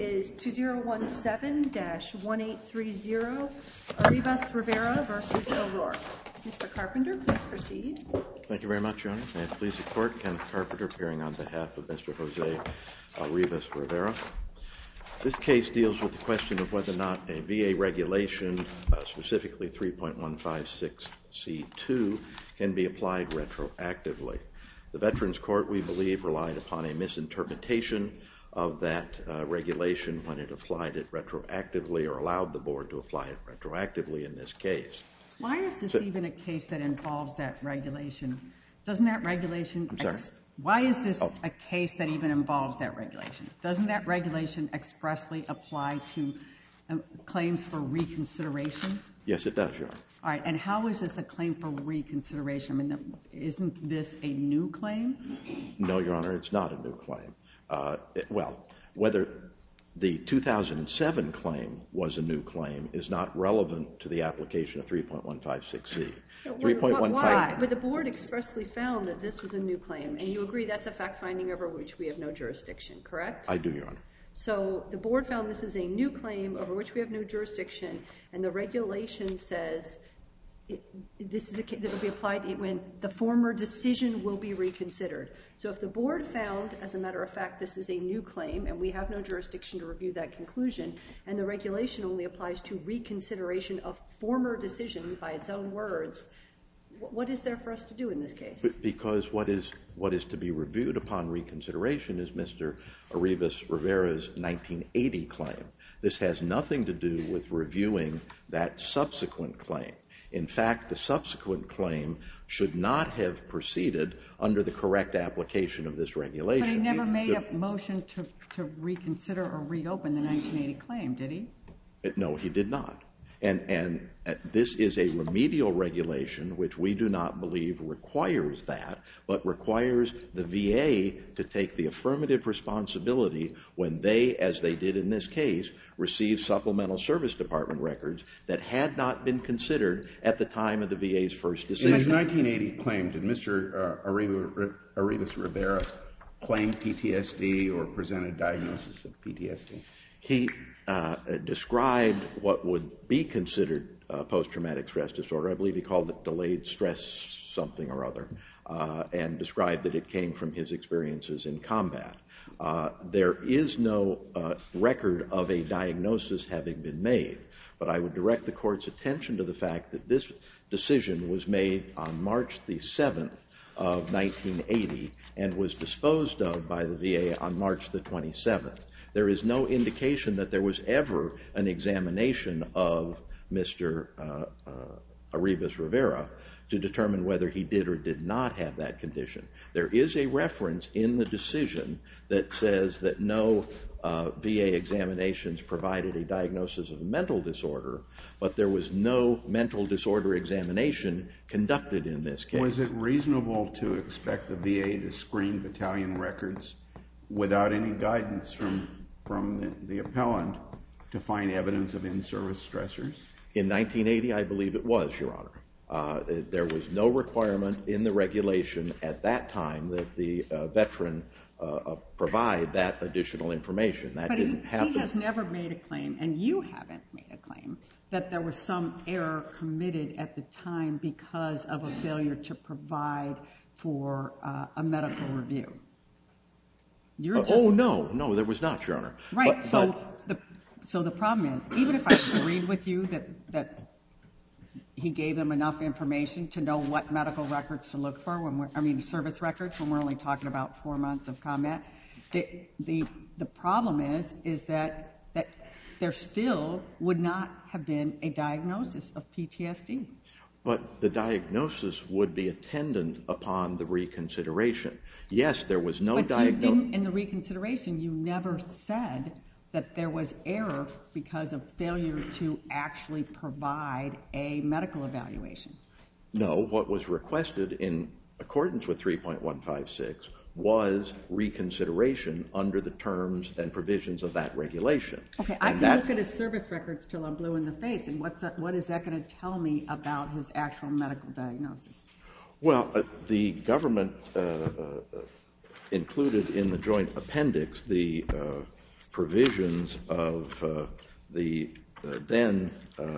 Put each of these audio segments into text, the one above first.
is 2017-1830, Arribas-Rivera v. O'Rourke. Mr. Carpenter, please proceed. Thank you very much, Your Honor. May it please the Court, Kenneth Carpenter appearing on behalf of Mr. Jose Arribas-Rivera. This case deals with the question of whether or not a VA regulation, specifically 3.156C2, can be applied retroactively. The Veterans Court, we believe, relied upon a misinterpretation of that regulation when it applied it retroactively or allowed the Board to apply it retroactively in this case. Why is this even a case that involves that regulation? Doesn't that regulation... I'm sorry? Why is this a case that even involves that regulation? Doesn't that regulation expressly apply to claims for reconsideration? Yes, it does, Your Honor. All right, and how is this a claim for reconsideration? I mean, isn't this a new claim? No, Your Honor, it's not a new claim. Well, whether the 2007 claim was a new claim is not relevant to the application of 3.156C. Why? But the Board expressly found that this was a new claim, and you agree that's a fact-finding over which we have no jurisdiction, correct? I do, Your Honor. So the Board found this is a new claim over which we have no jurisdiction, and the regulation says this is that will be applied when the former decision will be reconsidered. So if the Board found, as a matter of fact, this is a new claim, and we have no jurisdiction to review that conclusion, and the regulation only applies to reconsideration of former decision by its own words, what is there for us to do in this case? Because what is to be reviewed upon reconsideration is Mr. Arribas-Rivera's 1980 claim. This has nothing to do with reviewing that subsequent claim. In fact, the subsequent claim should not have proceeded under the correct application of this regulation. But he never made a motion to reconsider or reopen the 1980 claim, did he? No, he did not. And this is a remedial regulation which we do not believe requires that, but requires the VA to take the affirmative responsibility when they, as they did in this case, receive supplemental service department records that had not been considered at the time of the VA's first decision. In his 1980 claim, did Mr. Arribas-Rivera claim PTSD or present a diagnosis of PTSD? He described what would be considered post-traumatic stress disorder. I believe he called it delayed stress something or other, and described that it came from his experiences in combat. There is no record of a diagnosis having been made, but I would direct the Court's attention to the fact that this decision was made on March the 7th of 1980 and was disposed of by the VA on March the 27th. There is no indication that there was ever an examination of Mr. Arribas-Rivera to determine whether he did or did not have that condition. There is a reference in the decision that says that no VA examinations provided a diagnosis of a mental disorder, but there was no mental disorder examination conducted in this case. Was it reasonable to expect the VA to screen battalion records without any guidance from the appellant to find evidence of in-service stressors? In 1980, I believe it was, Your Honor. There was no requirement in the regulation at that time that the veteran provide that additional information. That didn't happen. He has never made a claim, and you haven't made a claim, that there was some error committed at the time because of a failure to provide for a medical review. No, there was not, Your Honor. Right, so the problem is, even if I agreed with you that he gave them enough information to know what medical records to look for, service records, when we're only talking about 4 months of combat, the problem is that there still would not have been a diagnosis of PTSD. But the diagnosis would be attendant upon the reconsideration. Yes, there was no diagnosis. But in the reconsideration, you never said that there was error because of failure to actually provide a medical evaluation. No, what was requested in accordance with 3.156 was reconsideration under the terms and provisions of that regulation. Okay, I can look at his service records till I'm blue in the face, and what is that going to tell me about his actual medical diagnosis? Well, the government included in the joint appendix the provisions of the then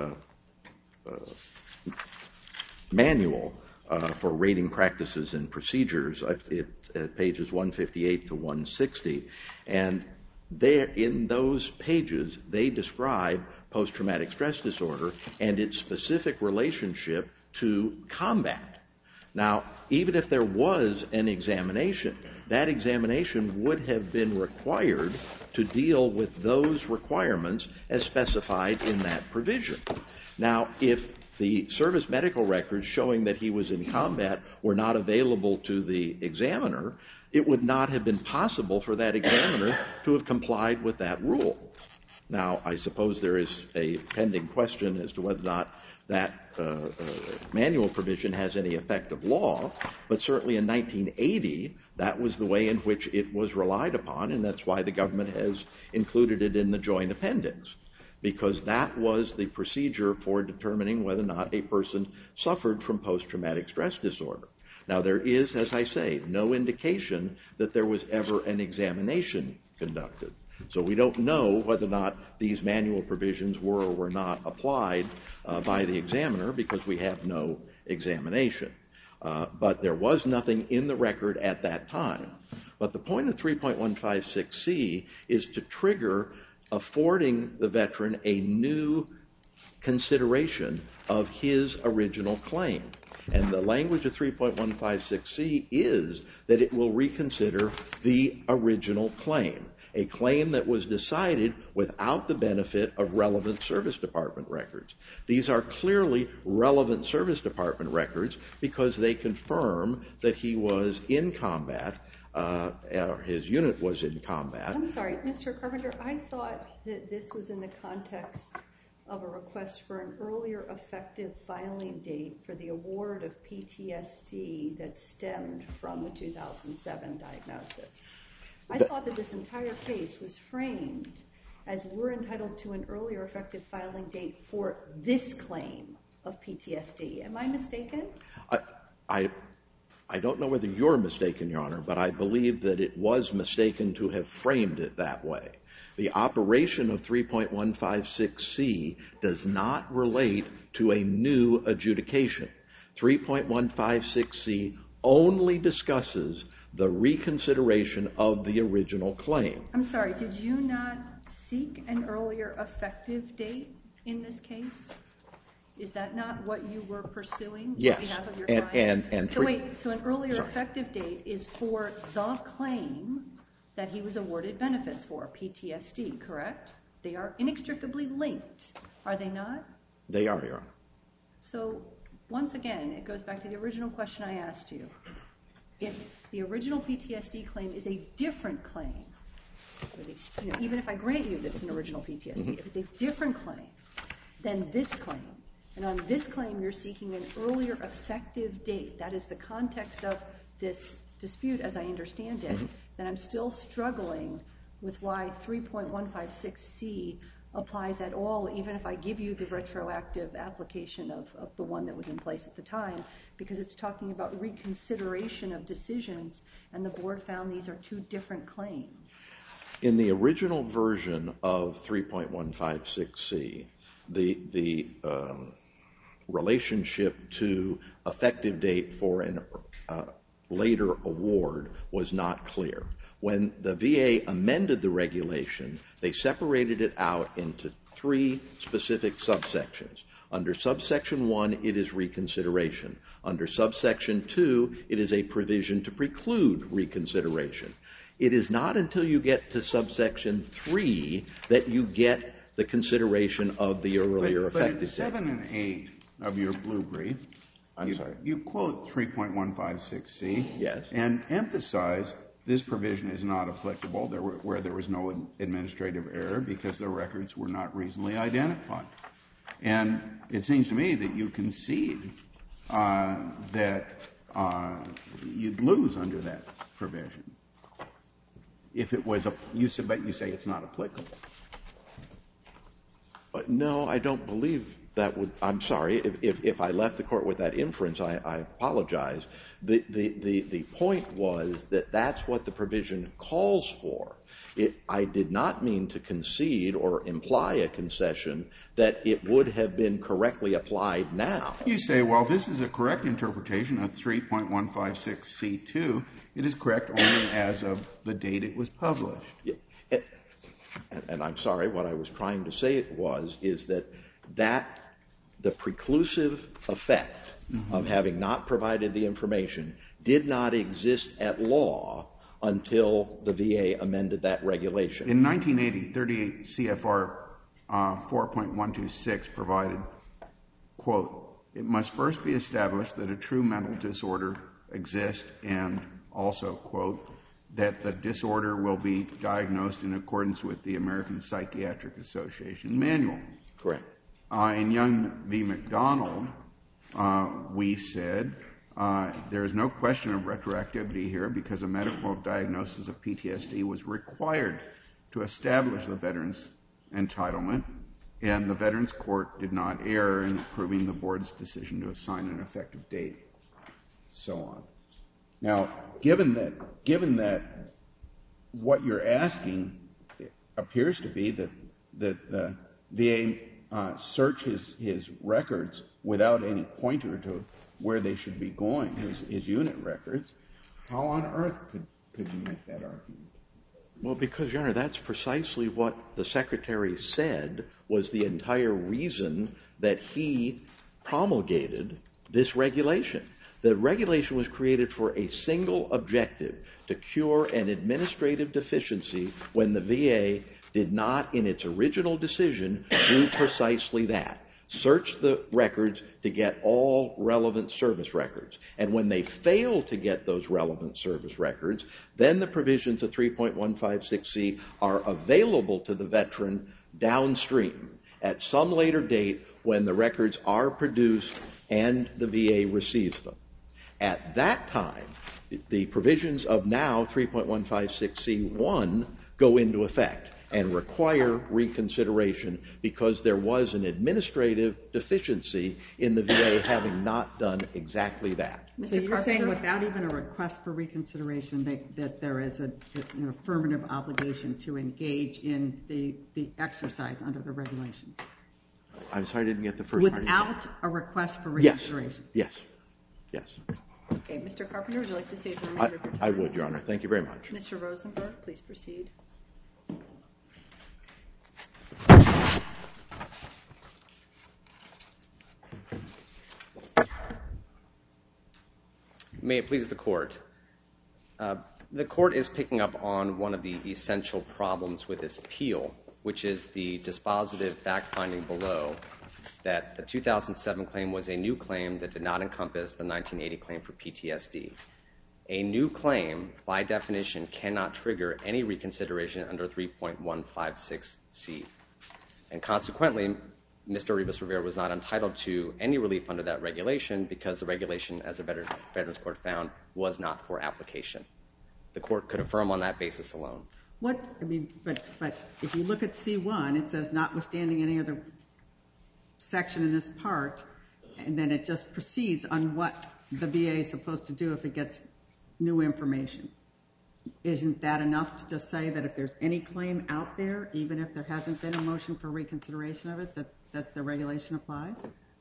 manual for rating practices and procedures at pages 158 to 160. And there, in those pages, they describe post-traumatic stress disorder and its specific relationship to combat. Now, even if there was an examination, that examination would have been required to deal with those requirements as specified in that provision. Now, if the service medical records showing that he was in combat were not available to the examiner, it would not have been possible for that examiner to have complied with that rule. Now, I suppose there is a pending question as to whether or not that manual provision has any effect of law, but certainly in 1980, that was the way in which it was relied upon, and that's why the government has included it in the joint appendix, because that was the procedure for determining whether or not a person suffered from post-traumatic stress disorder. Now, there is, as I say, no indication that there was ever an examination conducted. So we don't know whether or not these manual provisions were or were not applied by the examiner because we have no examination. But there was nothing in the record at that time. But the point of 3.156C is to trigger affording the veteran a new consideration of his original claim. And the language of 3.156C is that it will reconsider the original claim, a claim that was decided without the benefit of relevant service department records. These are clearly relevant service department records because they confirm that he was in combat, or his unit was in combat. I'm sorry, Mr. Carpenter, I thought that this was in the context of a request for an earlier effective filing date for the award of PTSD that stemmed from the 2007 diagnosis. I thought that this entire case was framed as we're entitled to an earlier effective filing date for this claim of PTSD. Am I mistaken? I don't know whether you're mistaken, Your Honor, but I believe that it was mistaken to have framed it that way. The operation of 3.156C does not relate to a new adjudication. 3.156C only discusses the reconsideration of the original claim. I'm sorry, did you not seek an earlier effective date in this case? Is that not what you were pursuing? Yes. On behalf of your client? So so an earlier effective date is for the claim that he was awarded benefits for, PTSD, correct? They are inextricably linked, are they not? They are, Your Honor. So once again, it goes back to the original question I asked you. If the original PTSD claim is a different claim, even if I grant you that it's an original PTSD, if it's a different claim than this claim, and on this claim you're seeking an earlier effective date, that is the context of this dispute as I understand it, then I'm still struggling with why 3.156C applies at all, even if I give you the retroactive application of the one that was in place at the time, because it's talking about reconsideration of decisions, and the board found these are two different claims. In the original version of 3.156C, the relationship to effective date for an later award was not clear. When the VA amended the regulation, they separated it out into three specific subsections. Under subsection 1, it is reconsideration. Under subsection 2, it is a provision to preclude reconsideration. It is not until you get to subsection 3 that you get the consideration of the earlier effective date. But 7 and 8 of your blue brief, you quote 3.156C Yes. and emphasize this provision is not applicable where there was no administrative error because the records were not reasonably identified. And it seems to me that you concede that you'd lose under that provision. If it was you say it's not applicable. No, I don't believe that would. I'm sorry. If I left the court with that inference, I apologize. The point was that that's what the provision calls for. I did not mean to concede or imply a concession that it would have been correctly applied now. You say, well, this is a correct interpretation of 3.156C2. It is correct only as of the date it was published. And I'm sorry, what I was trying to say is that the preclusive effect of having not provided the information did not exist at law until the VA amended that regulation. In 1980, 38 CFR 4.126 provided, quote, it must first be established that a true mental disorder exists and also, quote, that the disorder will be diagnosed in accordance with the American Psychiatric Association manual. Correct. In Young v. McDonald, we said there is no question of retroactivity here because a medical diagnosis of PTSD was required to establish the veteran's entitlement, and the Veterans Court did not err in approving the board's decision to assign an effective date, so on. Now, given that what you're asking appears to be that the VA search his records without any pointer to where they should be going, his unit records, how on earth could you make that argument? Well, because, Your Honor, that's precisely what the Secretary said was the entire reason that he promulgated this regulation. The regulation was created for a single objective, to cure an administrative deficiency when the VA did not, in its original decision, do precisely that. Search the records to get all relevant service records. And when they fail to get those relevant service records, then the provisions of 3.156C are available to the veteran downstream at some later date when the records are produced and the VA receives them. At that time, the provisions of now 3.156C1 go into effect and require reconsideration because there was an administrative deficiency in the VA having not done exactly that. So you're saying without even a request for reconsideration that there is an affirmative obligation to engage in the exercise under the regulation? I'm sorry, I didn't get the first part. Without a request for reconsideration? Yes. Okay, Mr. Carpenter, would you like to say the remainder of your time? I would, Your Honor. Thank you very much. Mr. Rosenberg, please proceed. May it please the Court. The Court is picking up on one of the essential problems with this appeal, which is the dispositive fact-finding below that the 2007 claim was a new claim that did not encompass the 1980 claim for PTSD. A new claim, by definition, cannot trigger any reconsideration under 3.156C. And consequently, Mr. Rivas-Rivera was not entitled to any relief under that regulation because the regulation, as the Veterans Court found, was not for application. The Court could affirm on that basis alone. But if you look at C1, it says notwithstanding any other section in this part, and then it just proceeds on what the VA is supposed to do if it gets new information. Isn't that enough to just say that if there's any claim out there, even if there hasn't been a motion for reconsideration of it, that the regulation applies?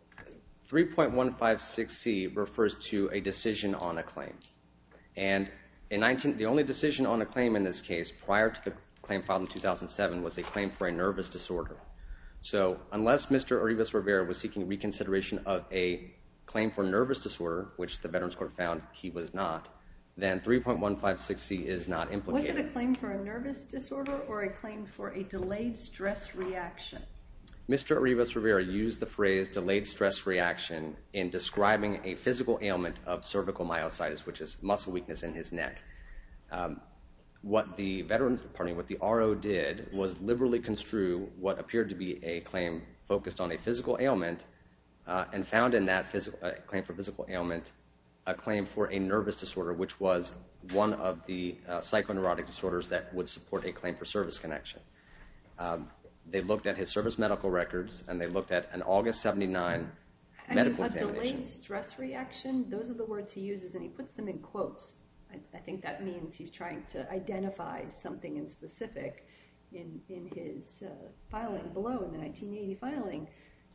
3.156C refers to a decision on a claim. And the only decision on a claim in this case prior to the claim filed in 2007 was a claim for a nervous disorder. So unless Mr. Rivas-Rivera was seeking reconsideration of a claim for nervous disorder, which the Veterans Court found he was not, then 3.156C is not implicated. Was it a claim for a nervous disorder or a claim for a delayed stress reaction? Mr. Rivas-Rivera used the phrase delayed stress reaction in describing a physical ailment of cervical myositis, which is muscle weakness in his neck. What the RO did was liberally construe what appeared to be a claim focused on a physical ailment and found in that claim for physical ailment a claim for a nervous disorder, which was one of the psychoneurotic disorders that would support a claim for service connection. They looked at his service medical records, and they looked at an August 79 medical examination. A delayed stress reaction, those are the words he uses, and he puts them in quotes. I think that means he's trying to identify something in specific in his filing below, in the 1980 filing.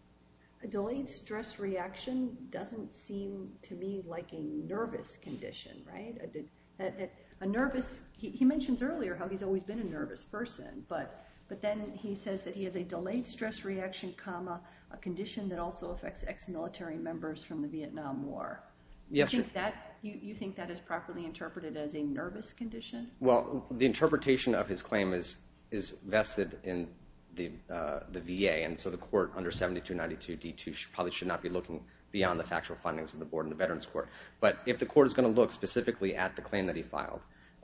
A delayed stress reaction doesn't seem to me like a nervous condition, right? A nervous, he mentions earlier how he's always been a nervous person, but then he says that he has a delayed stress reaction, comma, a condition that also affects ex-military members from the Vietnam War. Yes, you think that is properly interpreted as a nervous condition? Well, the interpretation of his claim is vested in the VA, and so the court under 7292 D2 probably should not be looking beyond the factual findings of the board and the Veterans Court. But if the court is going to look specifically at the claim that he filed,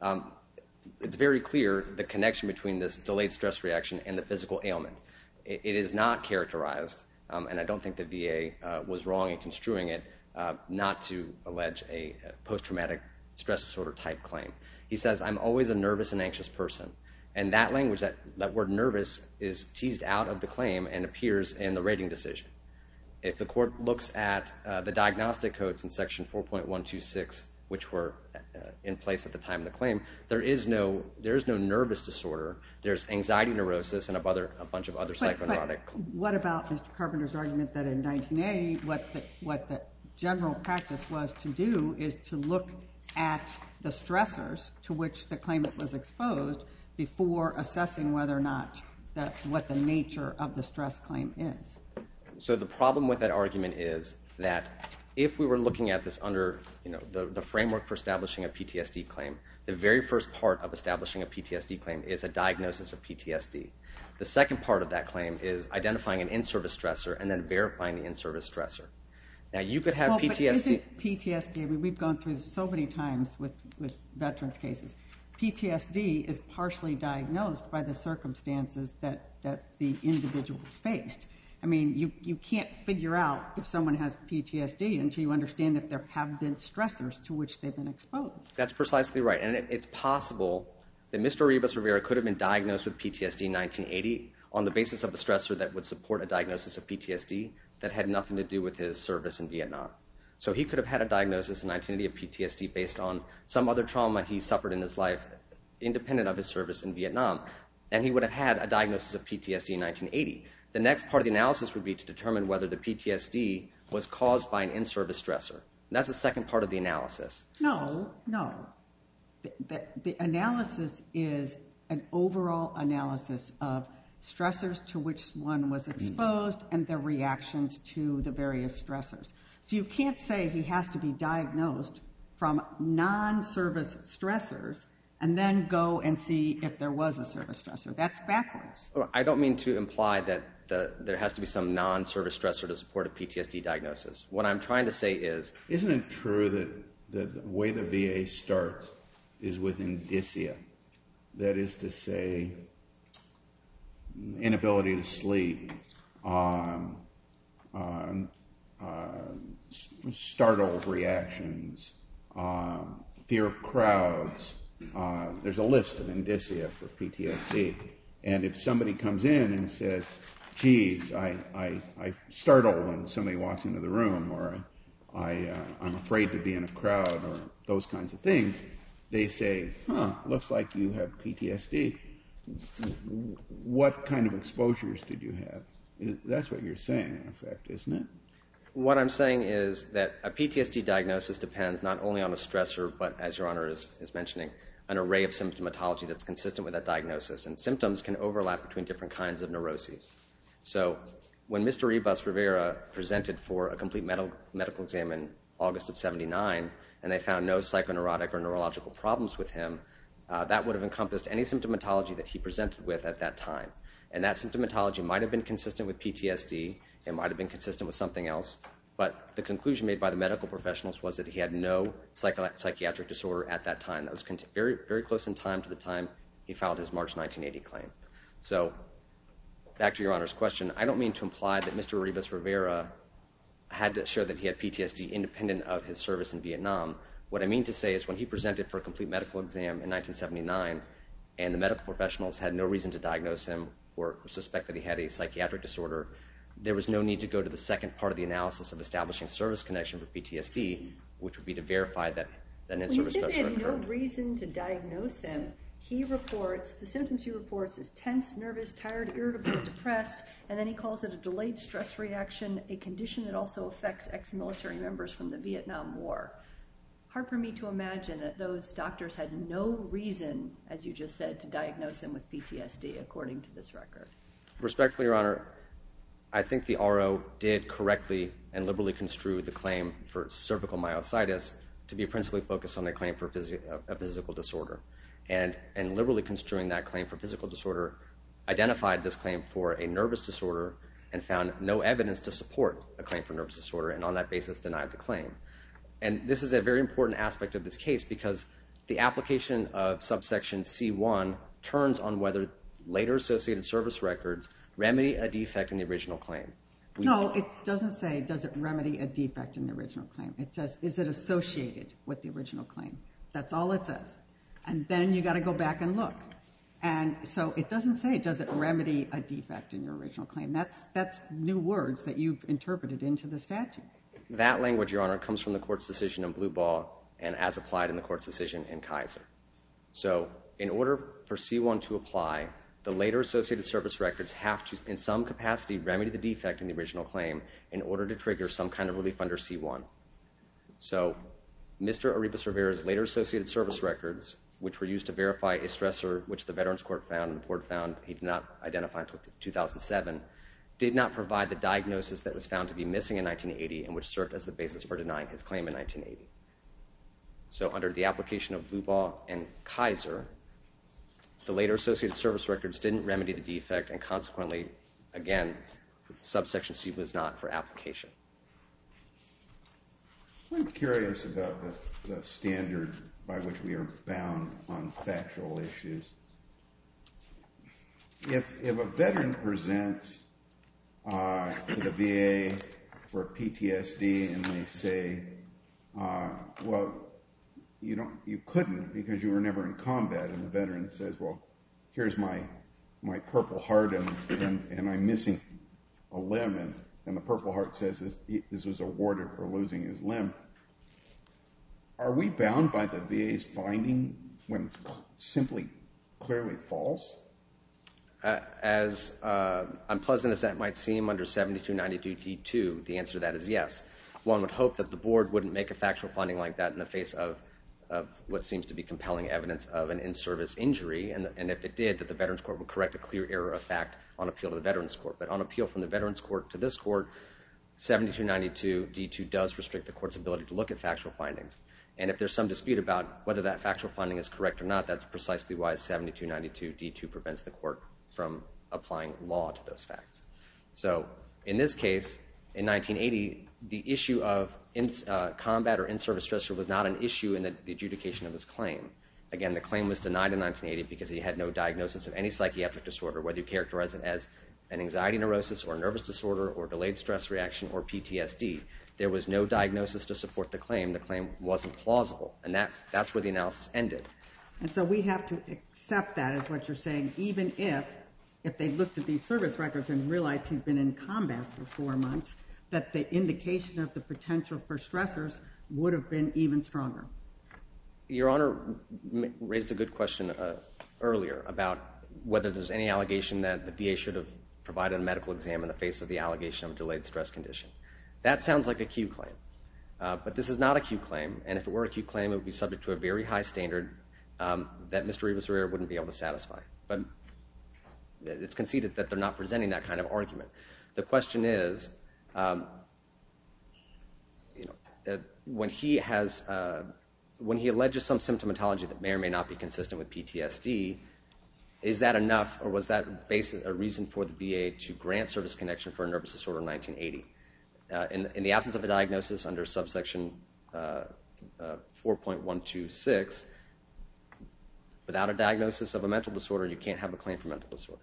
it's very clear the connection between this delayed stress reaction and the physical ailment. It is not characterized, and I don't think the VA was wrong in construing it, not to allege a post-traumatic stress disorder type claim. He says, I'm always a nervous and anxious person. And that language, that word nervous, is teased out of the claim and appears in the rating decision. If the court looks at the diagnostic codes in section 4.126, which were in place at the time of the claim, there is no nervous disorder. There's anxiety neurosis and a bunch of other psychoneurotic. But what about Mr. Carpenter's argument that in 1980, what the general practice was to do is to look at the stressors to which the claimant was exposed before assessing whether or not what the nature of the stress claim is? So the problem with that argument is that if we were looking at this under the framework for establishing a PTSD claim, the very first part of establishing a PTSD claim is a diagnosis of PTSD. The second part of that claim is identifying an in-service stressor and then verifying the in-service stressor. Now, you could have PTSD. But isn't PTSD, I mean, we've gone through this so many times with veterans cases. PTSD is partially diagnosed by the circumstances that the individual faced. I mean, you can't figure out if someone has PTSD until you understand that there have been stressors to which they've been exposed. That's precisely right. And it's possible that Mr. Rivas-Rivera could have been diagnosed with PTSD in 1980 on the basis of a stressor that would support a diagnosis of PTSD that had nothing to do with his service in Vietnam. So he could have had a diagnosis in 1980 of PTSD based on some other trauma he suffered in his life independent of his service in Vietnam. And he would have had a diagnosis of PTSD in 1980. The next part of the analysis would be to determine whether the PTSD was caused by an in-service stressor. And that's the second part of the analysis. No. The analysis is an overall analysis of stressors to which one was exposed and their reactions to the various stressors. So you can't say he has to be diagnosed from non-service stressors and then go and see if there was a service stressor. That's backwards. I don't mean to imply that there has to be some non-service stressor to support a PTSD diagnosis. What I'm trying to say is... Isn't it true that the way the VA starts is with indicia? That is to say, inability to sleep, startled reactions, fear of crowds. There's a list of indicia for PTSD. And if somebody comes in and says, geez, I startle when somebody walks into the room, or I'm afraid to be in a crowd, or those kinds of things, they say, looks like you have PTSD. What kind of exposures did you have? That's what you're saying, in effect, isn't it? What I'm saying is that a PTSD diagnosis depends not only on a stressor, but, as Your Honor is mentioning, an array of symptomatology that's consistent with that diagnosis. And symptoms can overlap between different kinds of neuroses. So when Mr. Rivas-Rivera presented for a complete medical exam in August of 1979, and they found no psychoneurotic or neurological problems with him, that would have encompassed any symptomatology that he presented with at that time. And that symptomatology might have been consistent with PTSD. It might have been consistent with something else. But the conclusion made by the medical professionals was that he had no psychiatric disorder at that time. That was very, very close in time to the time he filed his March 1980 claim. So back to Your Honor's question, I don't mean to imply that Mr. Rivas-Rivera had to show that he had PTSD independent of his service in Vietnam. What I mean to say is when he presented for a complete medical exam in 1979 and the medical professionals had no reason to diagnose him or suspect that he had a psychiatric disorder, there was no need to go to the second part of the analysis of establishing service connection for PTSD, which would be to verify that an When you in-service said they stressor had no occurred. reason to diagnose him, the symptoms he reports is tense, nervous, tired, irritable, depressed, and then he calls it a delayed stress reaction, a condition that also affects ex-military members from the Vietnam War. Hard for me to imagine that those doctors had no reason, as you just said, to diagnose him with PTSD, according to this record. Respectfully, Your Honor, I think the RO did correctly and liberally construe the claim for cervical myositis to be principally focused on a claim for a physical disorder. And liberally construing that claim for physical disorder, identified this claim for a nervous disorder and found no evidence to support a claim for nervous disorder, and on that basis denied the claim. And this is a very important aspect of this case because the application of subsection C1 turns on whether later associated service records remedy a defect in the original claim. No, it doesn't say, does it remedy a defect in the original claim? It says, is it associated with the original claim? That's all it says. And then you got to go back and look. And so it doesn't say, does it remedy a defect in your original claim? That's new words that you've interpreted into the statute. That language, Your Honor, comes from the court's decision in Blue Ball and as applied in the court's decision in Kaiser. So in order for C1 to apply, the later associated service records have to, in some capacity, remedy the defect in the original claim in order to trigger some kind of relief under C1. So Mr. Arribas Rivera's later associated service records, which were used to verify a stressor which the Veterans Court found and the board found he did not identify until 2007, did not provide the diagnosis that was found to be missing in 1980 and which served as the basis for denying his claim in 1980. So under the application of Blue Ball and Kaiser, the later associated service records didn't remedy the defect, and consequently, again, subsection C was not for application. I'm curious about the standard by which we are bound on factual issues. If a veteran presents to the VA for PTSD and they say, well, you couldn't because you were never in combat, and the veteran says, well, here's my Purple Heart and I'm missing a limb, and the Purple Heart says this was awarded for losing his limb. Are we bound by the VA's finding when it's simply clearly false? As unpleasant as that might seem under 7292 D2, the answer to that is yes. One would hope that the board wouldn't make a factual finding like that in the face of what seems to be compelling evidence of an in-service injury, and if it did, that the Veterans Court would correct a clear error of fact on appeal to the Veterans Court. But on appeal from the Veterans Court to this court, 7292 D2 does restrict the court's ability to look at factual findings. And if there's some dispute about whether that factual finding is correct or not, that's precisely why 7292 D2 prevents the court from applying law to those facts. So in this case, in 1980, the issue of combat or in-service stressor was not an issue in the adjudication of his claim. Again, the claim was denied in 1980 because he had no diagnosis of any psychiatric disorder, whether you characterize it as an anxiety neurosis or nervous disorder or delayed stress reaction or PTSD. There was no diagnosis to support the claim. The claim wasn't plausible, and that's where the analysis ended. And so we have to accept that as what you're saying, even if they looked at these service records and realized he'd been in combat for 4 months, that the indication of the potential for stressors would have been even stronger. Your Honor raised a good question earlier about whether there's any allegation that the VA should have provided a medical exam in the face of the allegation of a delayed stress condition. That sounds like a Q claim. But this is not a Q claim, and if it were a Q claim, it would be subject to a very high standard that Mr. Rivas-Rivera wouldn't be able to satisfy. But it's conceded that they're not presenting that kind of argument. The question is, when he alleges some symptomatology that may or may not be consistent with PTSD, is that enough, or was that a reason for the VA to grant service connection for a nervous disorder in 1980? In the absence of a diagnosis under subsection 4.126, without a diagnosis of a mental disorder, you can't have a claim for mental disorder.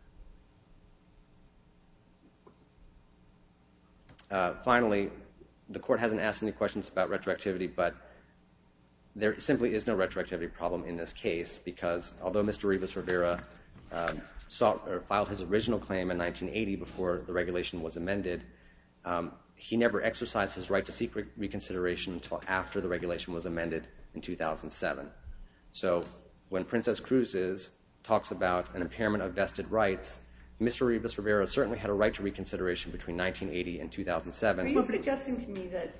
Finally, the court hasn't asked any questions about retroactivity, but there simply is no retroactivity problem in this case because although Mr. Rivas-Rivera filed his original claim in 1980 before the regulation was amended, he never exercised his right to seek reconsideration until after the regulation was amended in 2007. So when Princess Cruises talks about an impairment of vested rights, Mr. Rivas-Rivera certainly had a right to reconsideration between 1980 and 2007. Are you suggesting to me that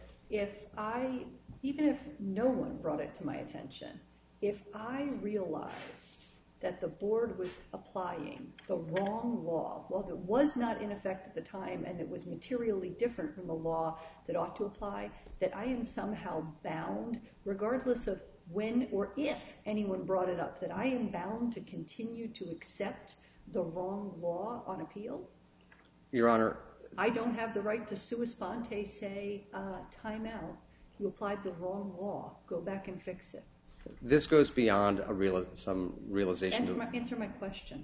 even if no one brought it to my attention, if I realized that the board was applying the wrong law that was not in effect at the time and that was materially different from the law that ought to apply, that I am somehow bound, regardless of when or if anyone brought it up, that I am bound to continue to accept the wrong law on appeal? Your Honor, I don't have the right to sua sponte say, time out. You applied the wrong law. Go back and fix it. this goes beyond some realization. Answer my question.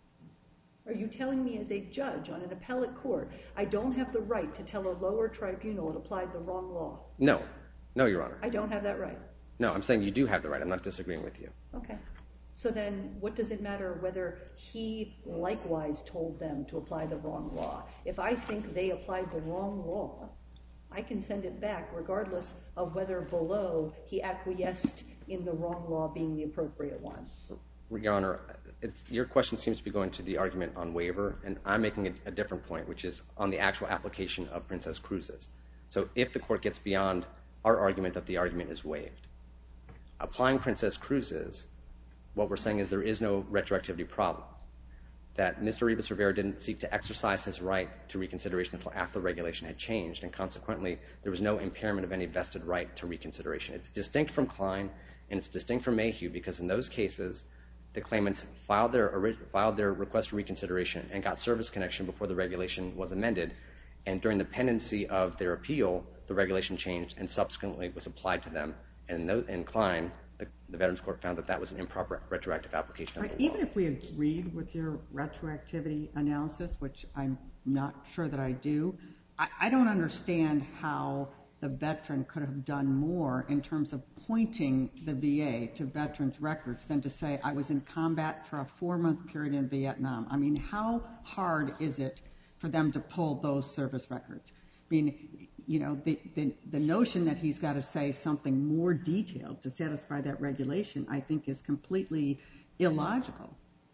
Are you telling me as a judge on an appellate court, I don't have the right to tell a lower tribunal it applied the wrong law? No. No, Your Honor. I don't have that right. No, I'm saying you do have the right. I'm not disagreeing with you. Okay. So then what does it matter whether he likewise told them to apply the wrong law? If I think they applied the wrong law, I can send it back regardless of whether below he acquiesced in the wrong law being the appropriate one. Your Honor, your question seems to be going to the argument on waiver, and I'm making a different point, which is on the actual application of Princess Cruises. So if the court gets beyond our argument that the argument is waived, applying Princess Cruises, what we're saying is there is no retroactivity problem, that Mr. Rivas-Rivera didn't seek to exercise his right to reconsideration until after the regulation had changed, and consequently there was no impairment of any vested right to reconsideration. It's distinct from Klein, and it's distinct from Mayhew, because in those cases, the claimants filed their request for reconsideration and got service connection before the regulation was amended, and during the pendency of their appeal, the regulation changed and subsequently was applied to them. And in Klein, the Veterans Court found that that was an improper retroactive application of the law. Even if we agreed with your retroactivity analysis, which I'm not sure that I do, I don't understand how the veteran could have done more in terms of pointing the VA to veterans' records than to say, I was in combat for a 4-month period in Vietnam. I mean, how hard is it for them to pull those service records? I mean, you know, the notion that he's got to say something more detailed to satisfy that regulation, I think, is completely illogical.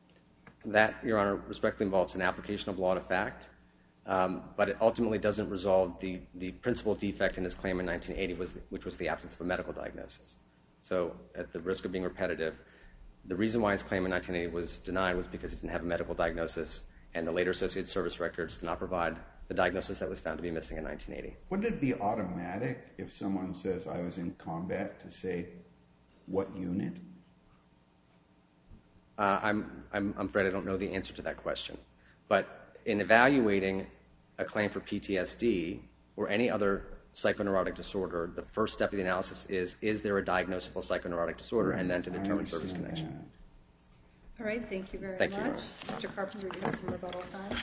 That, Your Honor, respectfully involves an application of law to fact, but it ultimately doesn't resolve the principal defect in his claim in 1980, which was the absence of a medical diagnosis. So at the risk of being repetitive, the reason why his claim in 1980 was denied was because he didn't have a medical diagnosis, and the later associated service records did not provide the diagnosis that was found to be missing in 1980. Wouldn't it be automatic if someone says, I was in combat, to say what unit? I'm afraid I don't know the answer to that question. But in evaluating a claim for PTSD or any other psychoneurotic disorder, the first step of the analysis is there a diagnosable psychoneurotic disorder, and then to determine service connection. All right, thank you very Thank you, much. Your Mr. Carpenter, you have some rebuttal time.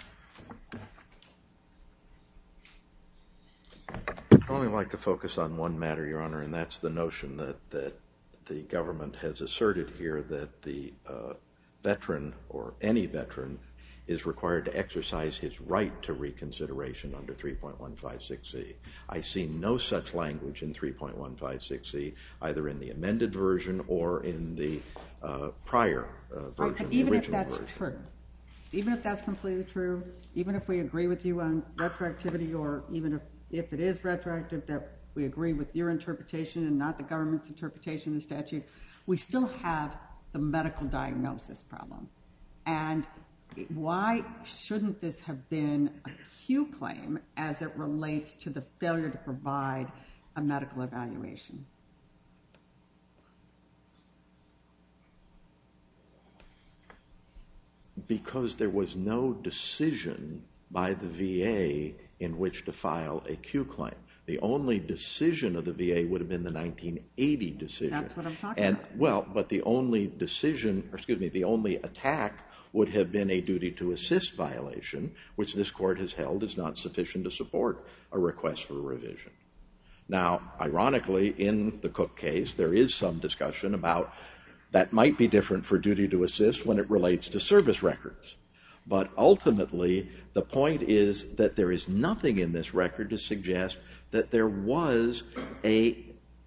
I'd only like to focus on one matter, Your Honor, and that's the notion that the government has asserted here that the veteran or any veteran is required to exercise his right to reconsideration under 3.156C. I see no such language in 3.156C, either in the amended version or in the prior version, the even original if that's version. true, even if that's completely true, even if we agree with you on retroactivity, or even if it is retroactive, that we agree with your interpretation and not the government's interpretation of the statute, we still have the medical diagnosis problem. And why shouldn't this have been a Q claim as it relates to the failure to provide a medical evaluation? Because there was no decision by the VA in which to file a Q claim. The only decision of the VA would have been the 1980 decision. That's what I'm talking about. Well, but the only the only attack would have been a duty to assist violation, which this court has held is not sufficient to support a request for a revision. Now, ironically, in the Cook case, there is some discussion about that might be different for duty to assist when it relates to service records. But ultimately, the point is that there is nothing in this record to suggest that there was a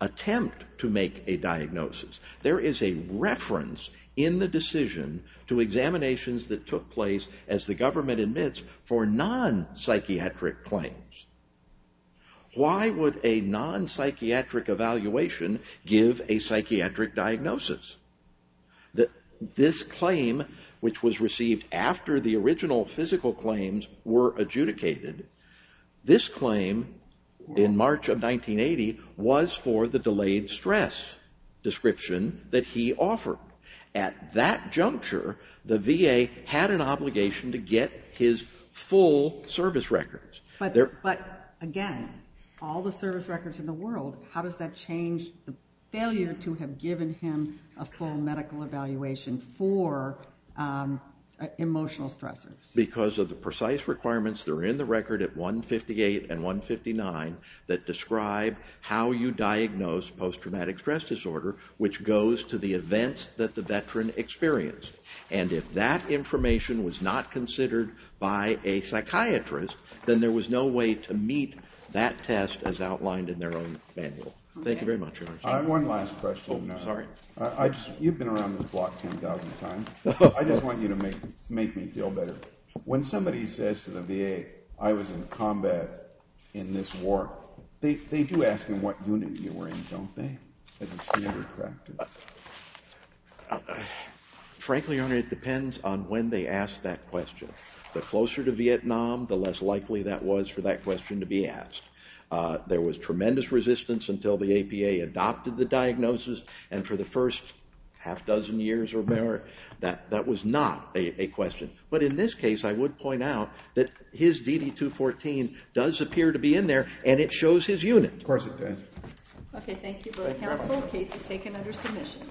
attempt to make a diagnosis. There is a reference in the decision to examinations that took place, as the government admits, for non-psychiatric claims. Why would a non-psychiatric evaluation give a psychiatric diagnosis? This claim, which was received after the original physical claims were adjudicated, this claim in March of 1980 was for the delayed stress description that he offered. At that juncture, the VA had an obligation to get his full service records. But again, all the service records in the world, how does that change the failure to have given him a full medical evaluation for emotional stressors? Because of the precise requirements that are in the record at 158 and 159 that describe how you diagnose post-traumatic stress disorder, which goes to the events that the veteran experienced. And if that information was not considered by a psychiatrist, then there was no way to meet that test as outlined in their own manual. Okay. Thank you very much, Your Honor. I have one last question. Oh, sorry. You've been around this block 10,000 times. I just want you to make me feel better. When somebody says to the VA, I was in combat in this war, they do ask him what unit you were in, don't they? As a standard practice. Frankly, Your Honor, it depends on when they ask that question. The closer to Vietnam, the less likely that was for that question to be asked. There was tremendous resistance until the APA adopted the diagnosis, and for the first half dozen years or more, that was not a question. But in this case, I would point out that his DD-214 does appear to be in there, and it shows his unit. Of course it does. Okay, thank you both, counsel. Case is taken under submission.